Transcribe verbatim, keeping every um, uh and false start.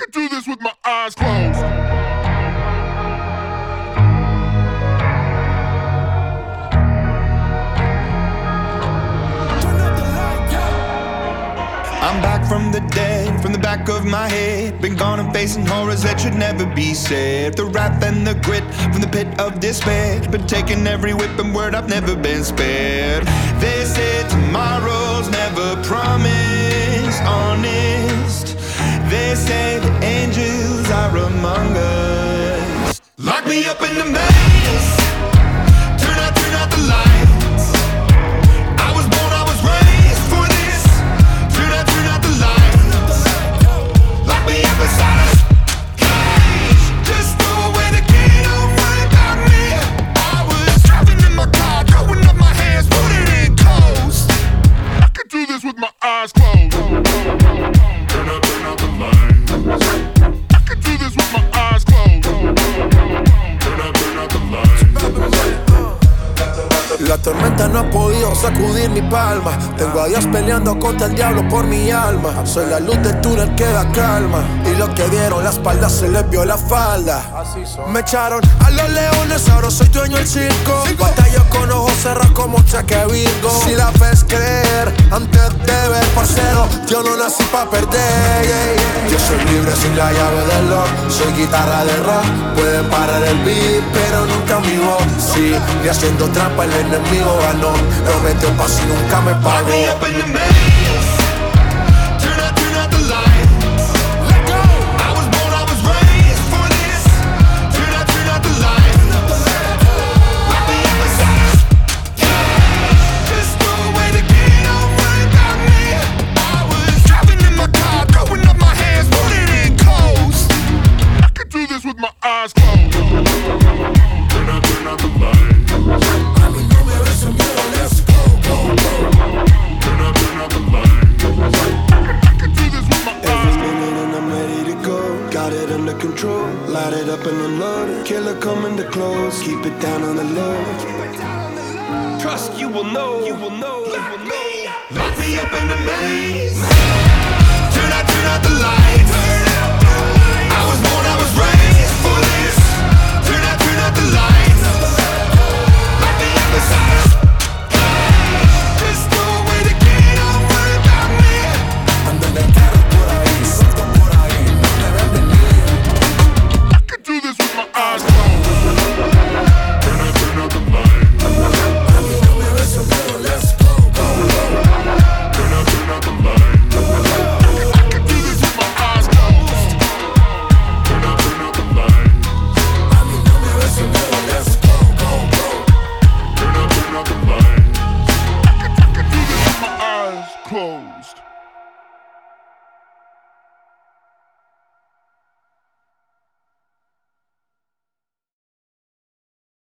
could do this with my eyes closed. I'm back from the dead, from the back of my head. Been gone and facing horrors that should never be said. The wrath and the grit from the pit of despair. Been taking every whip and word, I've never been spared. They said tomorrow's never promised, honest. They say the angels are among us. Lock me up in the maze. Turn out, turn out the lights. I was born, I was raised for this. Turn out, turn out the lights. Lock me up inside a cage. Just throw away the key, don't worry about me. I was driving in my car, throwing up my hands, put it in close. I could do this with my eyes closed. Turn out, turn out the lights. I could do this with my eyes closed. Turn out, turn out the lights. La tormenta no ha podido sacudir mi palma. Tengo a Dios peleando contra el diablo por mi alma. Soy la luz del túnel que da calma. Y los que dieron la espalda se les vio la falda. Me echaron a los leones, ahora soy dueño del circo. Batallo con ojos cerrados como cheque Virgo. Si la ves creer antes de ver, parcero, yo no nací pa' perder, yeah, yeah. Yo soy libre sin la llave del lock. Soy guitarra de rock. Pueden parar el beat, pero nunca mi voz. Sí, y haciendo trampa el enemigo ganó. Prometió paz y nunca me pagó. Lock me up in the maze. Turn out, turn out the lights. Let go. I was born, I was raised for this. Turn out, turn out the lights. Lock me up inside a cage. Just throw away the key, don't worry about me. I was driving in my car, throwing up my hands, put it in close. I could do this with my eyes closed. Turn out, turn out the lights. Control, light it up and unload. Killer coming to close, keep it down on the low. Trust you will know, you will know, you will know. Lock me up in the maze. Turn out, turn out the lights.